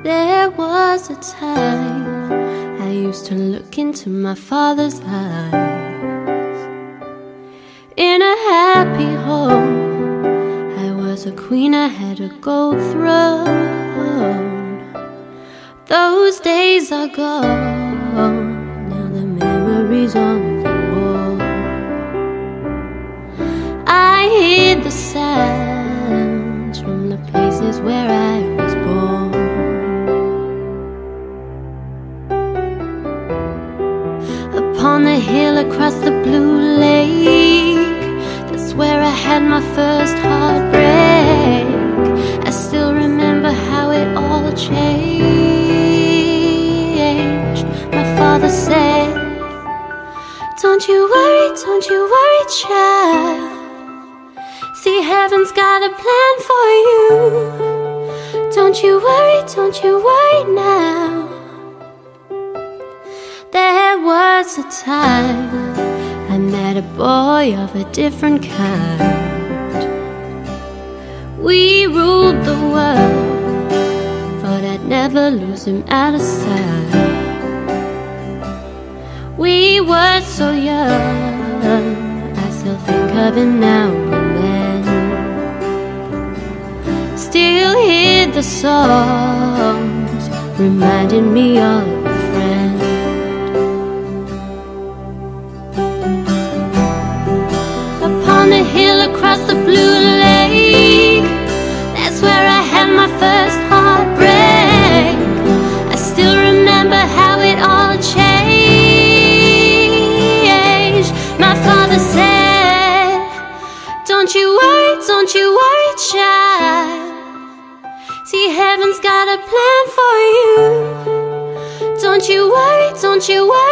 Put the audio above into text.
There was a time I used to look into my father's eyes. In a happy home, I was a queen, I had a gold throne. Those days are gone, now the memories on the wall. I hear the sounds from the places where I was born. Upon the hill across the blue lake, that's where I had my first heartbreak. I still remember how it all changed. My father said, don't you worry, child. See, heaven's got a plan for you. Don't you worry now. There was a time I met a boy of a different kind. We ruled the world, thought I'd never lose him out of sight. We were so young, I still think of him now and then. Still hear the songs reminding me of a friend. Upon the hill across the blue lake, that's where I had my first heartbreak. I still remember how it all changed. My father said, don't you worry, child. See, heaven's got a plan for you. Don't you worry,